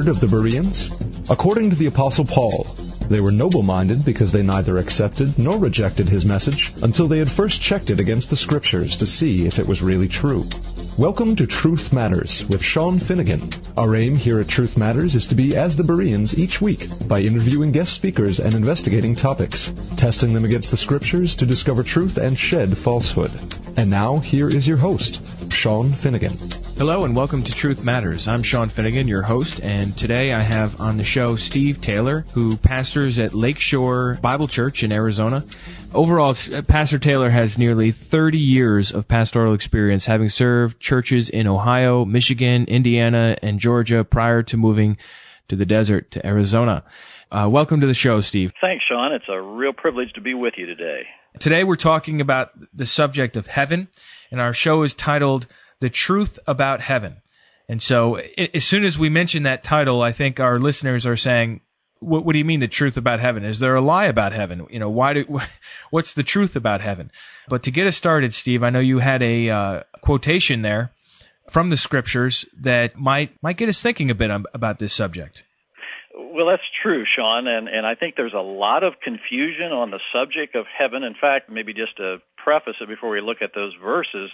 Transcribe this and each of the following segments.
heard of the Bereans? According to the Apostle Paul, they were noble-minded because they neither accepted nor rejected his message until they had first checked it against the Scriptures to see if it was really true. Welcome to Truth Matters with Sean Finnegan. Our aim here at Truth Matters is to be as the Bereans each week by interviewing guest speakers and investigating topics, testing them against the Scriptures to discover truth and shed falsehood. And now, here is your host, Sean Finnegan. Hello and welcome to Truth Matters. I'm Sean Finnegan, your host, and today I have on the show Steve Taylor, who pastors at Lakeshore Bible Church in Arizona. Overall, Pastor Taylor has nearly 30 years of pastoral experience, having served churches in Ohio, Michigan, Indiana, and Georgia prior to moving to the desert to Arizona. Welcome to the show, Steve. Thanks, Sean. It's a real privilege to be with you today. Today we're talking about the subject of heaven, and our show is titled The Truth About Heaven. And so as soon as we mention that title, I think our listeners are saying, what do you mean the truth about heaven? Is there a lie about heaven? You know, what's the truth about heaven? But to get us started, Steve, I know you had a quotation there from the Scriptures that might get us thinking a bit about this subject. Well, that's true, Sean, and I think there's a lot of confusion on the subject of heaven. In fact, maybe just to preface it before we look at those verses,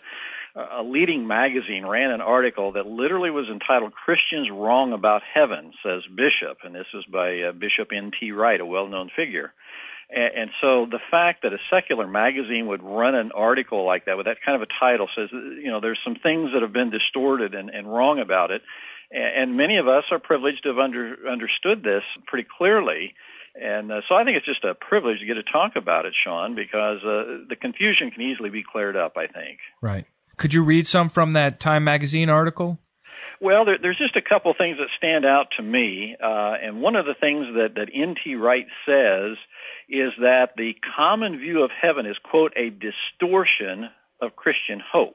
a leading magazine ran an article that literally was entitled "Christians Wrong About Heaven," says Bishop, and this is by Bishop N.T. Wright, a well-known figure. And so the fact that a secular magazine would run an article like that with that kind of a title says, you know, there's some things that have been distorted and wrong about it. And many of us are privileged to have understood this pretty clearly. And so I think it's just a privilege to get to talk about it, Sean, because the confusion can easily be cleared up, I think. Right. Could you read some from that Time magazine article? Well, there's just a couple things that stand out to me. And one of the things that N.T. Wright says is that the common view of heaven is, quote, a distortion of Christian hope.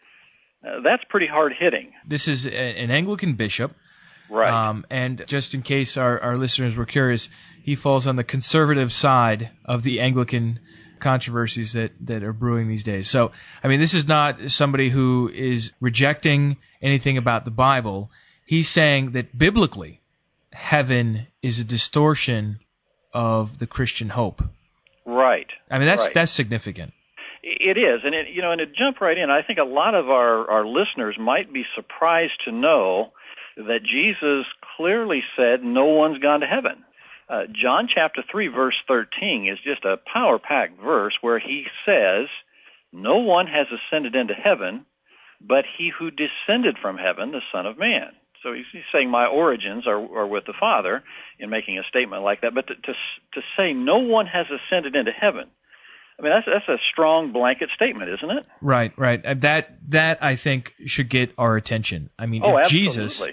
That's pretty hard-hitting. This is an Anglican bishop. Right. And just in case our listeners were curious, he falls on the conservative side of the Anglican controversies that are brewing these days. So, I mean, this is not somebody who is rejecting anything about the Bible. He's saying that biblically, heaven is a distortion of the Christian hope. Right. I mean, that's significant. It is, and to jump right in, I think a lot of our listeners might be surprised to know that Jesus clearly said no one's gone to heaven. John chapter 3, verse 13 is just a power-packed verse where he says, no one has ascended into heaven but he who descended from heaven, the Son of Man. So he's saying my origins are with the Father in making a statement like that. But to say no one has ascended into heaven, I mean, that's a strong blanket statement, isn't it? Right. That I think should get our attention. I mean, if Jesus,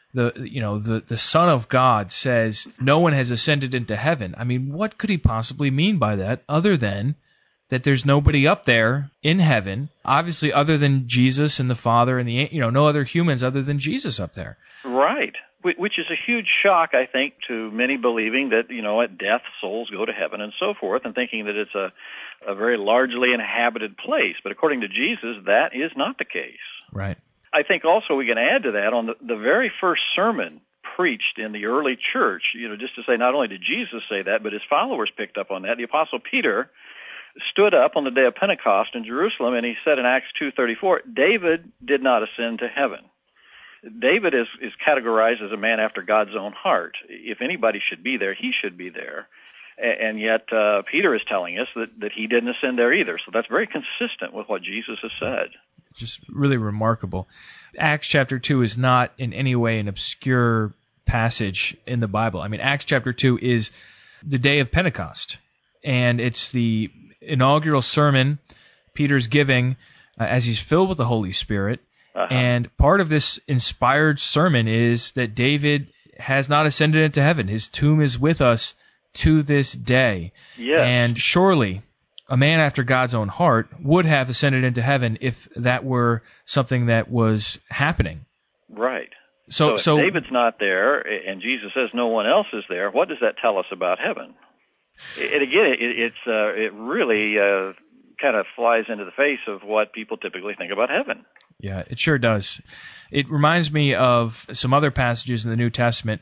the Son of God, says no one has ascended into heaven, I mean, what could he possibly mean by that other than that there's nobody up there in heaven, obviously other than Jesus and the Father and no other humans other than Jesus up there. Right. Which is a huge shock, I think, to many believing that, at death, souls go to heaven and so forth, and thinking that it's a very largely inhabited place. But according to Jesus, that is not the case. Right. I think also we can add to that on the very first sermon preached in the early church, just to say not only did Jesus say that, but his followers picked up on that. The Apostle Peter stood up on the day of Pentecost in Jerusalem, and he said in Acts 2:34, David did not ascend to heaven. David is categorized as a man after God's own heart. If anybody should be there, he should be there. And yet Peter is telling us that he didn't ascend there either. So that's very consistent with what Jesus has said. Just really remarkable. Acts chapter 2 is not in any way an obscure passage in the Bible. I mean, Acts chapter 2 is the day of Pentecost, and it's the inaugural sermon Peter's giving as he's filled with the Holy Spirit. Uh-huh. And part of this inspired sermon is that David has not ascended into heaven. His tomb is with us to this day. Yes. And surely a man after God's own heart would have ascended into heaven if that were something that was happening. Right. So if David's not there and Jesus says no one else is there, what does that tell us about heaven? And again, it really kind of flies into the face of what people typically think about heaven. Yeah, it sure does. It reminds me of some other passages in the New Testament,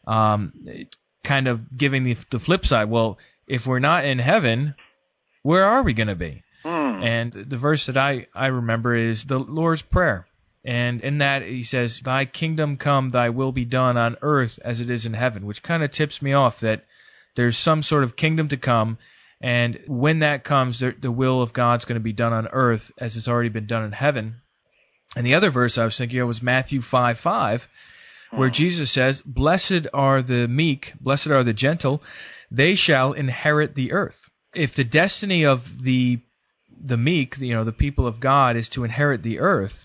kind of giving the flip side. Well, if we're not in heaven, where are we going to be? And the verse that I remember is the Lord's Prayer. And in that he says, "Thy kingdom come, thy will be done on earth as it is in heaven," which kind of tips me off that there's some sort of kingdom to come. And when that comes, the will of God's going to be done on earth as it's already been done in heaven. And the other verse I was thinking of was Matthew 5:5, where Jesus says, "Blessed are the meek, blessed are the gentle, they shall inherit the earth." If the destiny of the meek, the people of God, is to inherit the earth,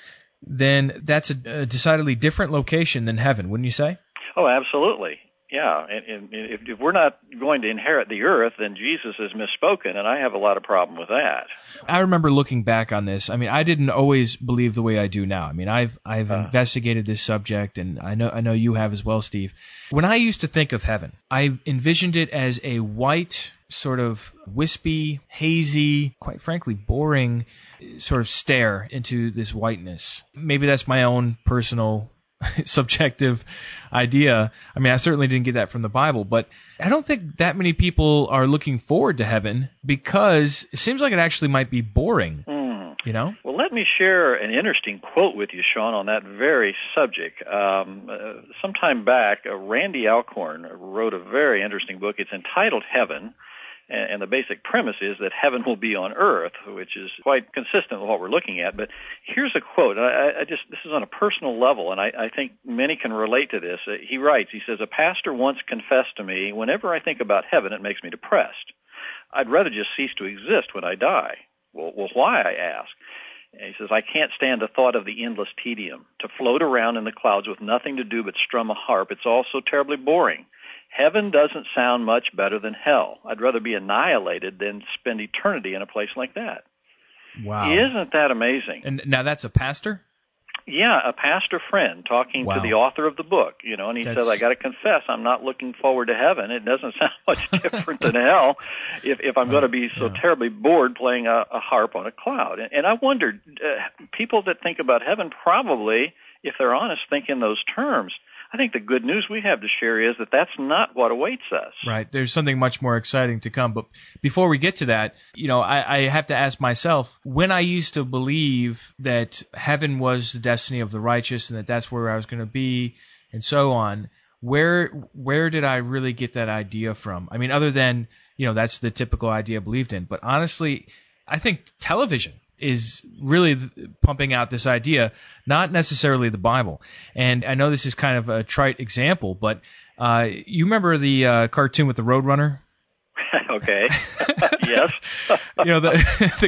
then that's a decidedly different location than heaven, wouldn't you say? Oh, absolutely. Yeah, and if we're not going to inherit the earth, then Jesus has misspoken, and I have a lot of problem with that. I remember looking back on this. I mean, I didn't always believe the way I do now. I mean, I've investigated this subject, and I know you have as well, Steve. When I used to think of heaven, I envisioned it as a white, sort of wispy, hazy, quite frankly, boring sort of stare into this whiteness. Maybe that's my own personal subjective idea. I mean, I certainly didn't get that from the Bible, but I don't think that many people are looking forward to heaven because it seems like it actually might be boring. Well, let me share an interesting quote with you, Sean, on that very subject. Some time back, Randy Alcorn wrote a very interesting book. It's entitled Heaven. And the basic premise is that heaven will be on earth, which is quite consistent with what we're looking at. But here's a quote. This is on a personal level, and I think many can relate to this. He writes, he says, "A pastor once confessed to me, whenever I think about heaven, it makes me depressed. I'd rather just cease to exist when I die." Well, why, I ask? And he says, "I can't stand the thought of the endless tedium. To float around in the clouds with nothing to do but strum a harp, it's all so terribly boring. Heaven doesn't sound much better than hell. I'd rather be annihilated than spend eternity in a place like that." Wow. Isn't that amazing? And now that's a pastor? Yeah, a pastor friend talking to the author of the book, and he says, "I got to confess, I'm not looking forward to heaven. It doesn't sound much different than hell if I'm going to be so terribly bored playing a harp on a cloud." And I wondered, people that think about heaven probably, if they're honest, think in those terms. I think the good news we have to share is that that's not what awaits us. Right. There's something much more exciting to come. But before we get to that, I have to ask myself, when I used to believe that heaven was the destiny of the righteous and that that's where I was going to be and so on, where did I really get that idea from? I mean, other than, that's the typical idea believed in. But honestly, I think television is really pumping out this idea, not necessarily the Bible. And I know this is kind of a trite example, but you remember the cartoon with the Roadrunner? Okay. Yes. The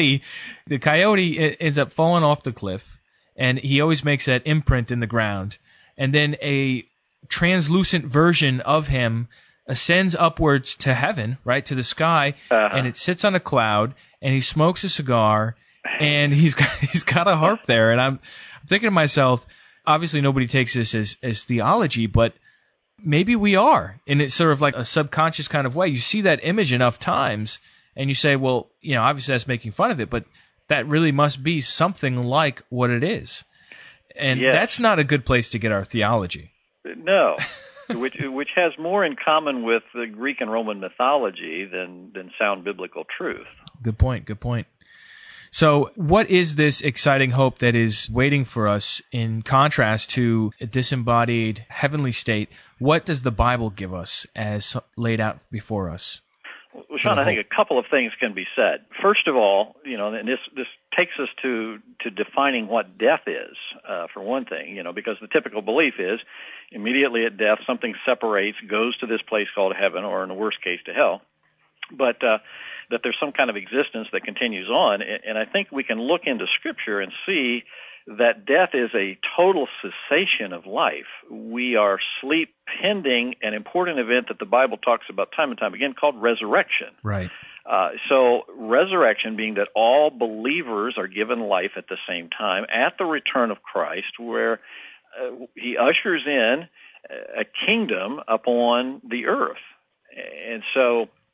coyote ends up falling off the cliff, and he always makes that imprint in the ground. And then a translucent version of him ascends upwards to heaven, right, to the sky, and it sits on a cloud, and he smokes a cigar, and he's got a harp there. And I'm thinking to myself, obviously nobody takes this as theology, but maybe we are, in it's sort of like a subconscious kind of way. You see that image enough times, and you say, well, obviously that's making fun of it, but that really must be something like what it is. And that's not a good place to get our theology. No. Which has more in common with the Greek and Roman mythology than sound biblical truth. Good point. So what is this exciting hope that is waiting for us in contrast to a disembodied heavenly state? What does the Bible give us as laid out before us? Well, Sean, I think a couple of things can be said. First of all, and this takes us to defining what death is, for one thing, because the typical belief is immediately at death something separates, goes to this place called heaven, or in the worst case to hell, but that there's some kind of existence that continues on. And I think we can look into Scripture and see that death is a total cessation of life. We are asleep pending an important event that the Bible talks about time and time again called resurrection. Right. So resurrection being that all believers are given life at the same time at the return of Christ, where he ushers in a kingdom upon the earth. And so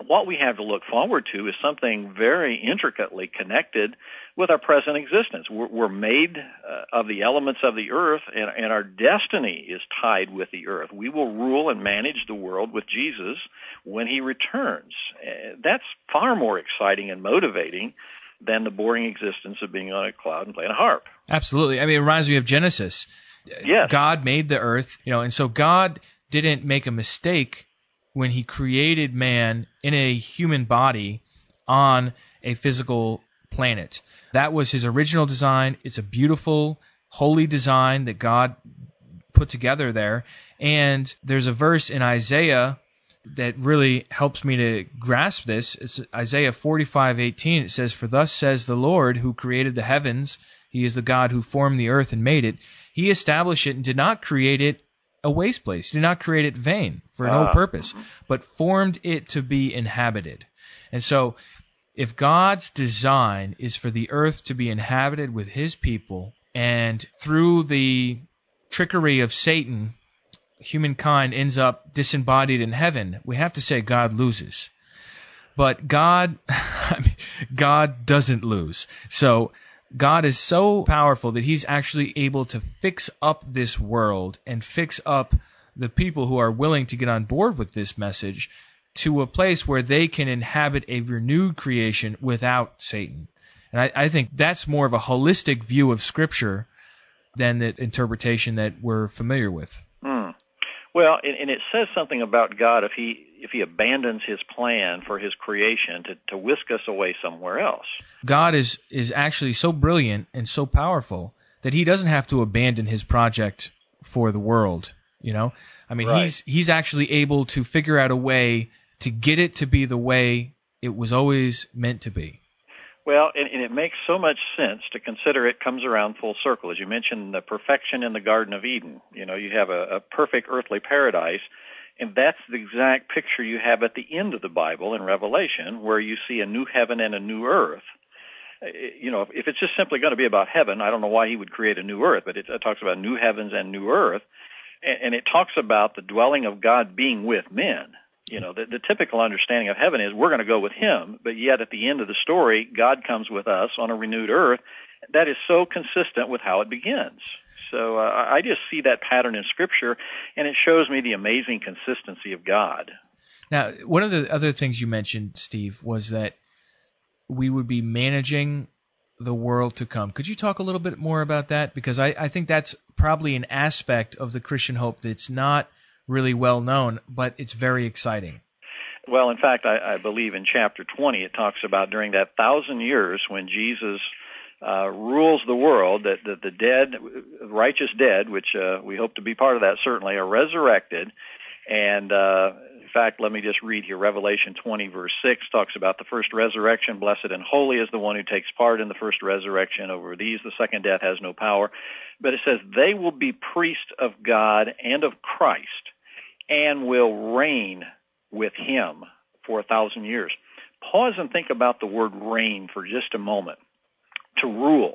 what we have to look forward to is something very intricately connected with our present existence. We're made of the elements of the earth, and our destiny is tied with the earth. We will rule and manage the world with Jesus when he returns. That's far more exciting and motivating than the boring existence of being on a cloud and playing a harp. Absolutely. I mean, it reminds me of Genesis. Yes. God made the earth, and so God didn't make a mistake when he created man in a human body on a physical planet. That was his original design. It's a beautiful, holy design that God put together there. And there's a verse in Isaiah that really helps me to grasp this. It's Isaiah 45:18. It says, "For thus says the Lord, who created the heavens, he is the God who formed the earth and made it. He established it and did not create it a waste place. He did not create it vain for no purpose, but formed it to be inhabited." And so, if God's design is for the earth to be inhabited with his people, and through the trickery of Satan, humankind ends up disembodied in heaven, we have to say God loses. But God doesn't lose. So God is so powerful that he's actually able to fix up this world and fix up the people who are willing to get on board with this message to a place where they can inhabit a renewed creation without Satan. And I think that's more of a holistic view of Scripture than the interpretation that we're familiar with. Well, and it says something about God if he abandons his plan for his creation to whisk us away somewhere else. God is actually so brilliant and so powerful that he doesn't have to abandon his project for the world, I mean, right. he's actually able to figure out a way to get it to be the way it was always meant to be. Well, and it makes so much sense to consider it comes around full circle. As you mentioned, the perfection in the Garden of Eden. You have a perfect earthly paradise, and that's the exact picture you have at the end of the Bible in Revelation, where you see a new heaven and a new earth. If it's just simply going to be about heaven, I don't know why he would create a new earth, but it talks about new heavens and new earth, and it talks about the dwelling of God being with men. The typical understanding of heaven is we're going to go with him, but yet at the end of the story, God comes with us on a renewed earth. That is so consistent with how it begins. So I just see that pattern in Scripture, and it shows me the amazing consistency of God. Now, one of the other things you mentioned, Steve, was that we would be managing the world to come. Could you talk a little bit more about that? Because I think that's probably an aspect of the Christian hope that's not really well known, but it's very exciting. Well, in fact, I believe in chapter 20 it talks about during that 1,000 years when Jesus rules the world, that the dead, righteous dead, which we hope to be part of that certainly, are resurrected. And in fact, let me just read here. Revelation 20 verse 6 talks about the first resurrection. Blessed and holy is the one who takes part in the first resurrection. Over these the second death has no power. But it says they will be priests of God and of Christ, and will reign with him for 1,000 years. Pause and think about the word reign for just a moment. To rule.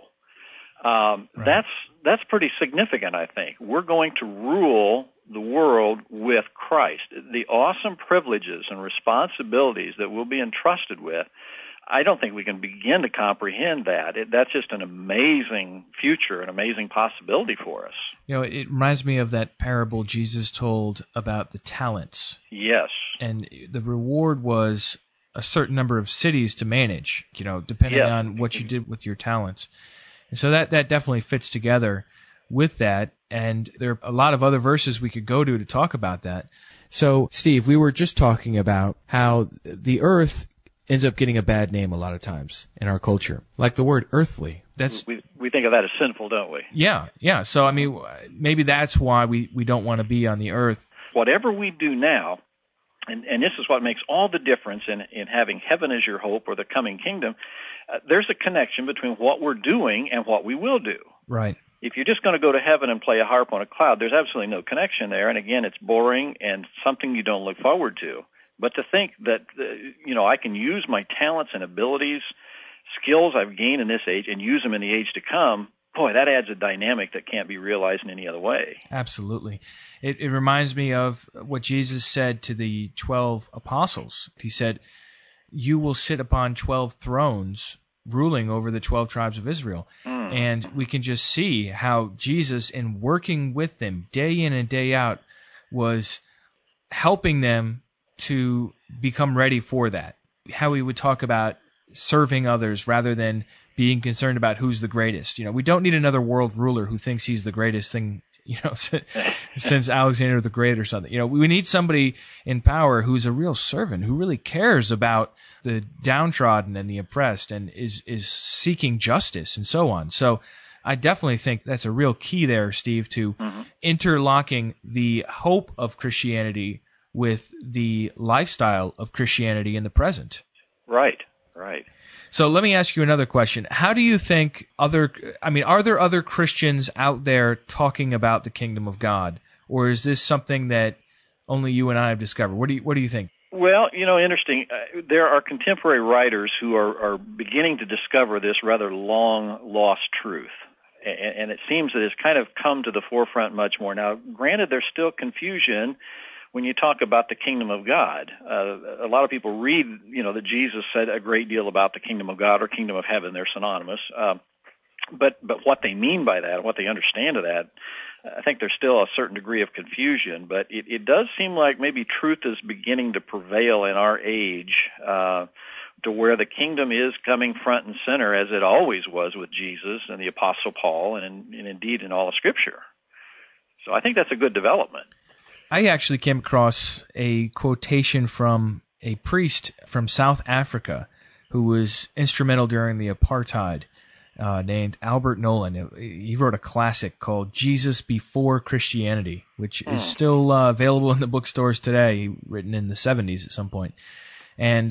Right. That's pretty significant, I think. We're going to rule the world with Christ. The awesome privileges and responsibilities that we'll be entrusted with, I don't think we can begin to comprehend that. That's just an amazing future, an amazing possibility for us. It reminds me of that parable Jesus told about the talents. Yes. And the reward was a certain number of cities to manage, depending on what you did with your talents. And so that definitely fits together with that. And there are a lot of other verses we could go to talk about that. So, Steve, we were just talking about how the earth ends up getting a bad name a lot of times in our culture, like the word earthly. We think of that as sinful, don't we? Yeah. So, I mean, maybe that's why we don't want to be on the earth. Whatever we do now, and this is what makes all the difference in having heaven as your hope or the coming kingdom, there's a connection between what we're doing and what we will do. Right. If you're just going to go to heaven and play a harp on a cloud, there's absolutely no connection there. And again, it's boring and something you don't look forward to. But to think that, I can use my talents and abilities, skills I've gained in this age, and use them in the age to come, boy, that adds a dynamic that can't be realized in any other way. Absolutely. It reminds me of what Jesus said to the 12 apostles. He said, "You will sit upon 12 thrones, ruling over the 12 tribes of Israel." And we can just see how Jesus, in working with them day in and day out, was helping them to become ready for that. How he would talk about serving others rather than being concerned about who's the greatest. We don't need another world ruler who thinks he's the greatest thing, since Alexander the Great or something. We need somebody in power who's a real servant, who really cares about the downtrodden and the oppressed and is seeking justice and so on. So I definitely think that's a real key there, Steve, to interlocking the hope of Christianity with the lifestyle of Christianity in the present. Right. So let me ask you another question. How do you think are there other Christians out there talking about the kingdom of God? Or is this something that only you and I have discovered? What do you think? Well, interesting. There are contemporary writers who are beginning to discover this rather long-lost truth. And it seems that it's kind of come to the forefront much more. Now, granted, there's still confusion when you talk about the kingdom of God. A lot of people read, that Jesus said a great deal about the kingdom of God or kingdom of heaven. They're synonymous. But what they mean by that, what they understand of that, I think there's still a certain degree of confusion. But it does seem like maybe truth is beginning to prevail in our age, to where the kingdom is coming front and center, as it always was with Jesus and the Apostle Paul and indeed in all of Scripture. So I think that's a good development. I actually came across a quotation from a priest from South Africa who was instrumental during the apartheid, named Albert Nolan. He wrote a classic called Jesus Before Christianity, which is still available in the bookstores today, written in the 70s at some point. And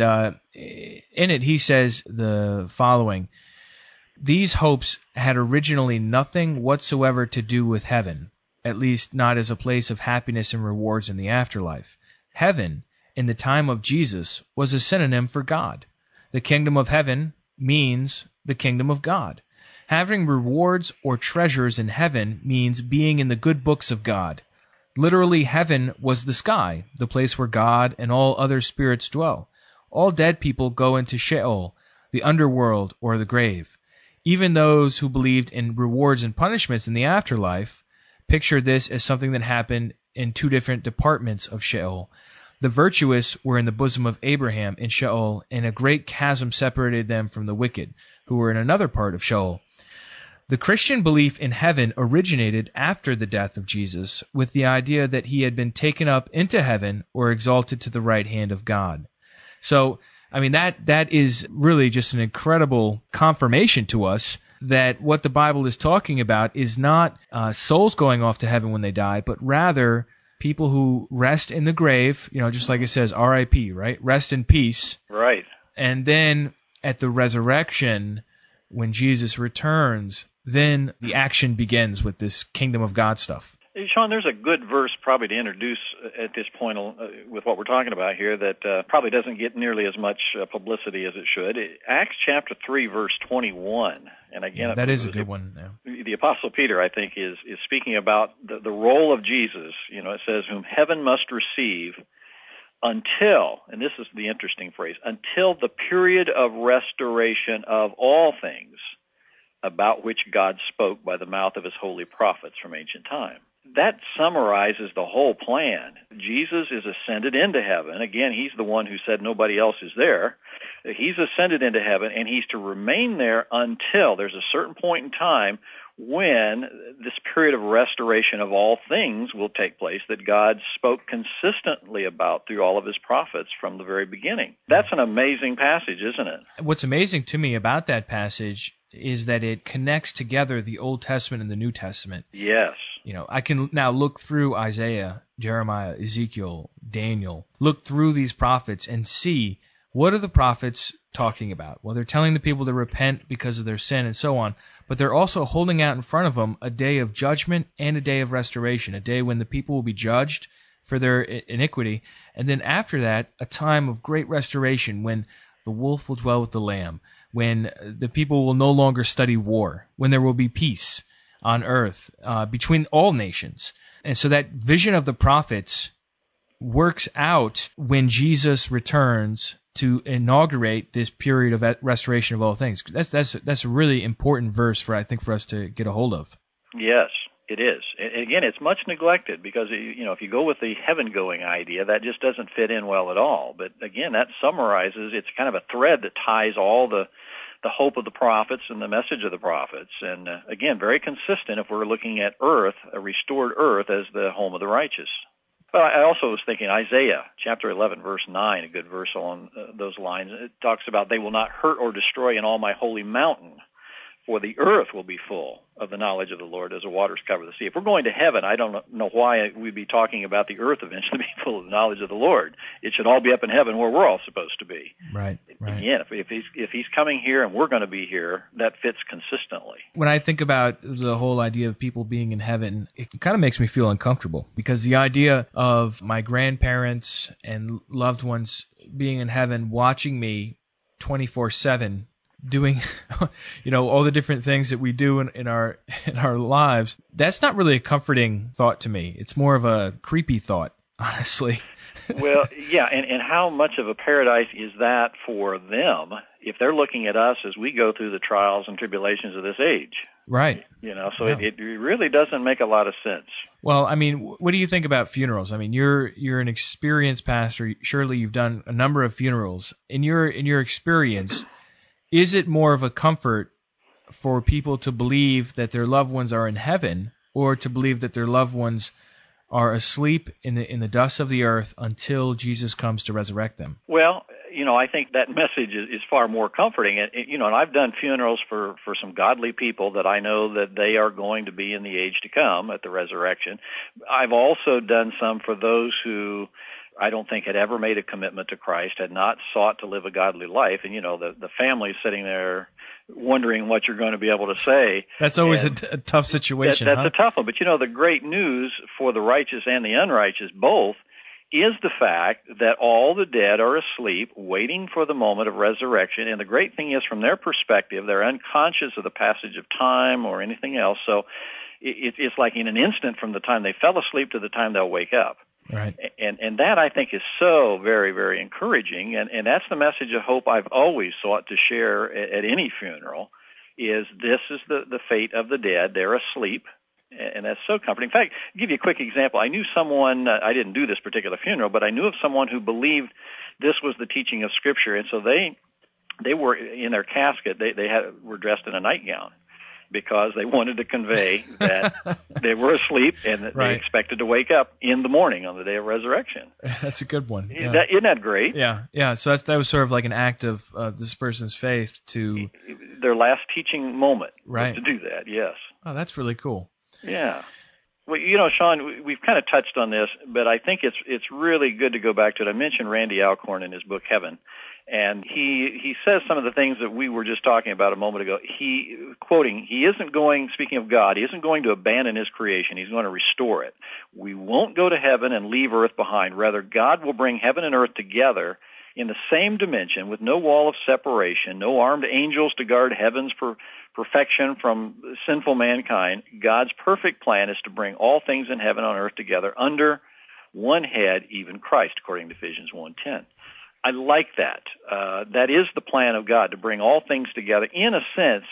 in it he says the following: "These hopes had originally nothing whatsoever to do with heaven, at least not as a place of happiness and rewards in the afterlife. Heaven, in the time of Jesus, was a synonym for God. The kingdom of heaven means the kingdom of God. Having rewards or treasures in heaven means being in the good books of God. Literally, heaven was the sky, the place where God and all other spirits dwell. All dead people go into Sheol, the underworld or the grave. Even those who believed in rewards and punishments in the afterlife pictured this as something that happened in two different departments of Sheol. The virtuous were in the bosom of Abraham in Sheol, and a great chasm separated them from the wicked, who were in another part of Sheol. The Christian belief in heaven originated after the death of Jesus, with the idea that he had been taken up into heaven or exalted to the right hand of God." So, that is really just an incredible confirmation to us that what the Bible is talking about is not souls going off to heaven when they die, but rather people who rest in the grave, just like it says, R.I.P., right? Rest in peace. Right. And then at the resurrection, when Jesus returns, then the action begins with this kingdom of God stuff. Hey, Sean, there's a good verse probably to introduce at this point with what we're talking about here that probably doesn't get nearly as much publicity as it should. Acts chapter 3, verse 21. And again, that is a good one. Yeah. The Apostle Peter, I think, is speaking about the role of Jesus. It says, "Whom heaven must receive until," and this is the interesting phrase, "until the period of restoration of all things about which God spoke by the mouth of his holy prophets from ancient time." That summarizes the whole plan. Jesus is ascended into heaven. Again, he's the one who said nobody else is there. He's ascended into heaven, and he's to remain there until there's a certain point in time when this period of restoration of all things will take place that God spoke consistently about through all of his prophets from the very beginning. That's an amazing passage, isn't it? What's amazing to me about that passage is that it connects together the Old Testament and the New Testament. Yes. I can now look through Isaiah, Jeremiah, Ezekiel, Daniel, look through these prophets and see what are the prophets talking about. Well, they're telling the people to repent because of their sin and so on, but they're also holding out in front of them a day of judgment and a day of restoration, a day when the people will be judged for their iniquity, and then after that, a time of great restoration when the wolf will dwell with the lamb, when the people will no longer study war, when there will be peace on earth between all nations. And so that vision of the prophets works out when Jesus returns to inaugurate this period of restoration of all things. That's a really important verse for us to get a hold of. Yes, it is. And again, it's much neglected because, if you go with the heaven-going idea, that just doesn't fit in well at all. But again, that summarizes, it's kind of a thread that ties all the hope of the prophets and the message of the prophets. And again, very consistent if we're looking at earth, a restored earth, as the home of the righteous. But I also was thinking Isaiah chapter 11, verse 9, a good verse along those lines. It talks about they will not hurt or destroy in all my holy mountain, for the earth will be full of the knowledge of the Lord as the waters cover the sea. If we're going to heaven, I don't know why we'd be talking about the earth eventually being full of the knowledge of the Lord. It should all be up in heaven where we're all supposed to be. Right. Again, if he's coming here and we're going to be here, that fits consistently. When I think about the whole idea of people being in heaven, it kind of makes me feel uncomfortable, because the idea of my grandparents and loved ones being in heaven watching me 24/7 doing all the different things that we do in our lives, that's not really a comforting thought to me. It's more of a creepy thought, honestly. Well, yeah, and how much of a paradise is that for them if they're looking at us as we go through the trials and tribulations of this age? Right. So yeah. It really doesn't make a lot of sense. Well, I mean, what do you think about funerals? I mean, you're an experienced pastor. Surely you've done a number of funerals. In your experience, is it more of a comfort for people to believe that their loved ones are in heaven, or to believe that their loved ones are asleep in the dust of the earth until Jesus comes to resurrect them? Well, I think that message is far more comforting. And I've done funerals for some godly people that I know that they are going to be in the age to come at the resurrection. I've also done some for those who I don't think had ever made a commitment to Christ, had not sought to live a godly life. And, the family's sitting there wondering what you're going to be able to say. That's always a tough situation. That's a tough one. But, the great news for the righteous and the unrighteous both is the fact that all the dead are asleep, waiting for the moment of resurrection. And the great thing is, from their perspective, they're unconscious of the passage of time or anything else. So it's like in an instant from the time they fell asleep to the time they'll wake up. Right. And that, I think, is so very, very encouraging. And that's the message of hope I've always sought to share at any funeral, is this is the fate of the dead. They're asleep. And that's so comforting. In fact, I'll give you a quick example. I knew someone, I didn't do this particular funeral, but I knew of someone who believed this was the teaching of Scripture. And so they were, in their casket, were dressed in a nightgown, because they wanted to convey that they were asleep and that they expected to wake up in the morning on the day of resurrection. That's a good one. Yeah. Isn't that great? Yeah. So that was sort of like an act of this person's faith to their last teaching moment. Right. To do that, yes. Oh, that's really cool. Yeah. Well, Sean, we've kind of touched on this, but I think it's really good to go back to it. I mentioned Randy Alcorn in his book Heaven, and he says some of the things that we were just talking about a moment ago. He isn't going, speaking of God, he isn't going to abandon his creation. He's going to restore it. We won't go to heaven and leave earth behind. Rather, God will bring heaven and earth together in the same dimension with no wall of separation, no armed angels to guard heaven's perfection from sinful mankind. God's perfect plan is to bring all things in heaven and on earth together under one head, even Christ, according to Ephesians 1:10. I like that. That is the plan of God, to bring all things together. In a sense,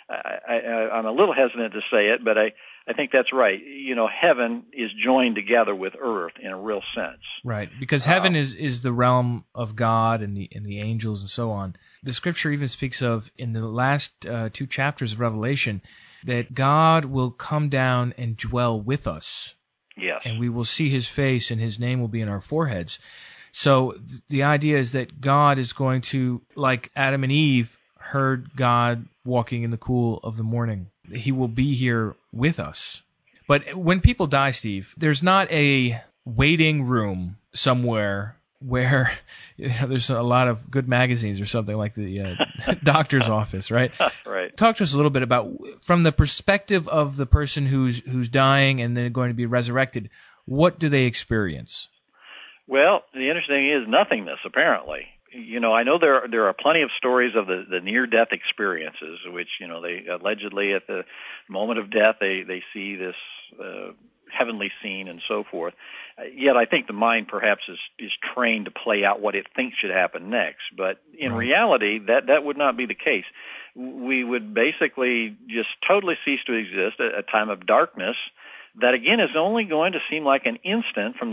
I'm a little hesitant to say it, but I think that's right. Heaven is joined together with earth in a real sense. Right, because heaven is the realm of God and the angels and so on. The Scripture even speaks of, in the last 2 chapters of Revelation, that God will come down and dwell with us. Yes. And we will see His face, and His name will be in our foreheads. So the idea is that God is going to, like Adam and Eve heard God walking in the cool of the morning, He will be here with us. But when people die, Steve, there's not a waiting room somewhere where there's a lot of good magazines or something like the doctor's office, right? Right. Talk to us a little bit about, from the perspective of the person who's dying and then going to be resurrected, what do they experience? Well, the interesting thing is nothingness, apparently. I know there are plenty of stories of the near-death experiences, which, they allegedly at the moment of death, they see this heavenly scene and so forth. Yet I think the mind perhaps is trained to play out what it thinks should happen next. But in reality, that would not be the case. We would basically just totally cease to exist, a time of darkness that, again, is only going to seem like an instant from the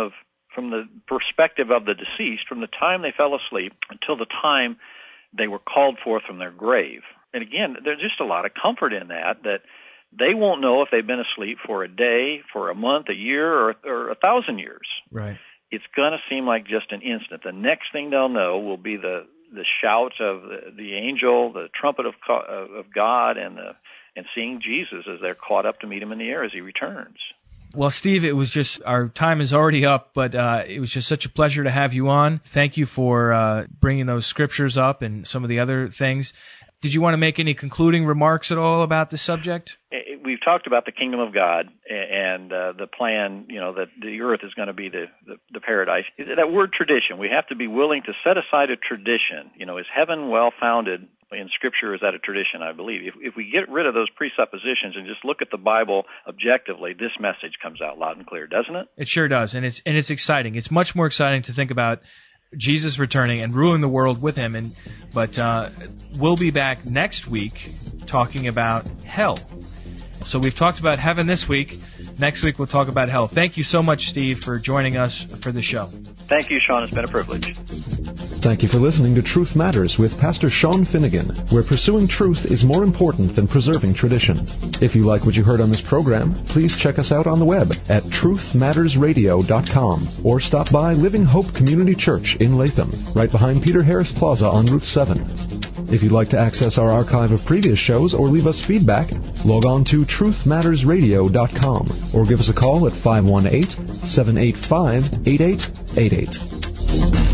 perspective of the deceased, from the time they fell asleep until the time they were called forth from their grave. And again, there's just a lot of comfort in that they won't know if they've been asleep for a day, for a month, a year, or 1,000 years. Right. It's going to seem like just an instant. The next thing they'll know will be the shout of the angel, the trumpet of God, and seeing Jesus as they're caught up to meet him in the air as he returns. Well, Steve, it was just, our time is already up, but it was just such a pleasure to have you on. Thank you for bringing those scriptures up and some of the other things. Did you want to make any concluding remarks at all about the subject? We've talked about the kingdom of God and the plan, that the earth is going to be the paradise. That word tradition, we have to be willing to set aside a tradition. Is heaven well-founded in Scripture? Is that a tradition? I believe. If we get rid of those presuppositions and just look at the Bible objectively, this message comes out loud and clear, doesn't it? It sure does, and it's exciting. It's much more exciting to think about Jesus returning and ruling the world with him. But we'll be back next week talking about hell. So we've talked about heaven this week. Next week we'll talk about hell. Thank you so much, Steve, for joining us for the show. Thank you, Sean. It's been a privilege. Thank you for listening to Truth Matters with Pastor Sean Finnegan, where pursuing truth is more important than preserving tradition. If you like what you heard on this program, please check us out on the web at truthmattersradio.com or stop by Living Hope Community Church in Latham, right behind Peter Harris Plaza on Route 7. If you'd like to access our archive of previous shows or leave us feedback, log on to truthmattersradio.com or give us a call at 518-785-8888.